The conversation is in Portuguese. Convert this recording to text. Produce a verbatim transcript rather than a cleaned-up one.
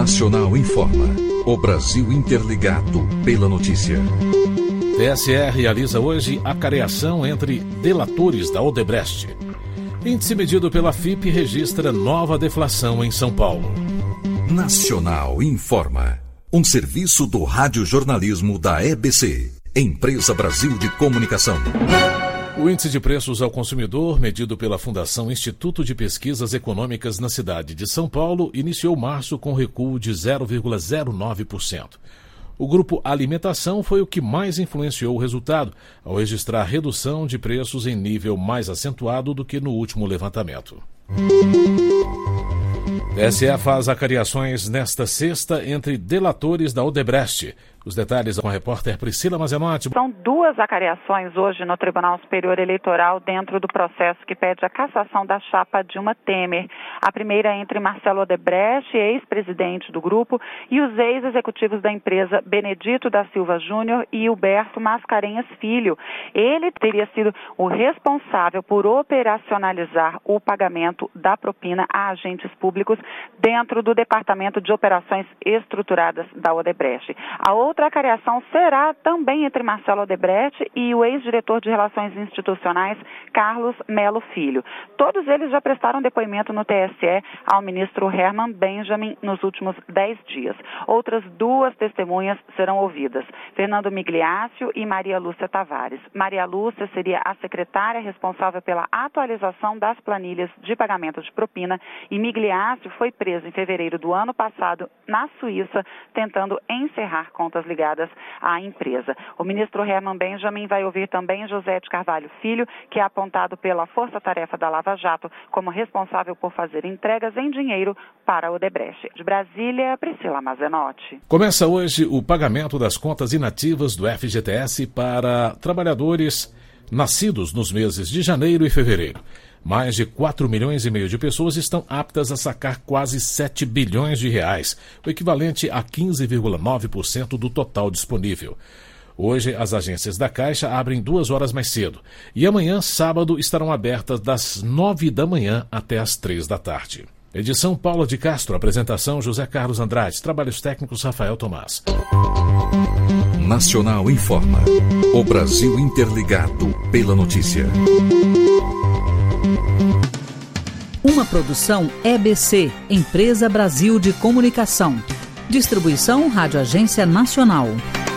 Nacional informa. O Brasil interligado pela notícia. T S E realiza hoje a careação entre delatores da Odebrecht. Índice medido pela F I P registra nova deflação em São Paulo. Nacional informa. Um serviço do radiojornalismo da E B C, Empresa Brasil de Comunicação. O índice de preços ao consumidor, medido pela Fundação Instituto de Pesquisas Econômicas na cidade de São Paulo, iniciou março com recuo de zero vírgula zero nove por cento. O grupo Alimentação foi o que mais influenciou o resultado, ao registrar redução de preços em nível mais acentuado do que no último levantamento. T S E faz acariações nesta sexta entre delatores da Odebrecht. Os detalhes com a repórter Priscila Mazenotti. São duas acariações hoje no Tribunal Superior Eleitoral dentro do processo que pede a cassação da chapa Dilma Temer. A primeira é entre Marcelo Odebrecht, ex-presidente do grupo, e os ex-executivos da empresa Benedito da Silva Júnior e Huberto Mascarenhas Filho. Ele teria sido o responsável por operacionalizar o pagamento da propina a agentes públicos dentro do Departamento de Operações Estruturadas da Odebrecht. A outra acariação será também entre Marcelo Odebrecht e o ex-diretor de Relações Institucionais, Carlos Melo Filho. Todos eles já prestaram depoimento no T S E ao ministro Herman Benjamin nos últimos dez dias. Outras duas testemunhas serão ouvidas, Fernando Migliaccio e Maria Lúcia Tavares. Maria Lúcia seria a secretária responsável pela atualização das planilhas de pagamento de propina e Migliaccio foi preso em fevereiro do ano passado na Suíça, tentando encerrar contas ligadas à empresa. O ministro Herman Benjamin vai ouvir também José de Carvalho Filho, que é apontado pela Força-Tarefa da Lava Jato como responsável por fazer entregas em dinheiro para a Odebrecht. De Brasília, Priscila Mazenotti. Começa hoje o pagamento das contas inativas do F G T S para trabalhadores nascidos nos meses de janeiro e fevereiro. Mais de quatro milhões e meio de pessoas estão aptas a sacar quase sete bilhões de reais, o equivalente a quinze vírgula nove por cento do total disponível. Hoje, as agências da Caixa abrem duas horas mais cedo e amanhã, sábado, estarão abertas das nove da manhã até as três da tarde. Edição Paula de Castro, apresentação José Carlos Andrade, trabalhos técnicos Rafael Tomás. Nacional informa. O Brasil interligado pela notícia. Uma produção E B C, Empresa Brasil de Comunicação. Distribuição Rádio Agência Nacional.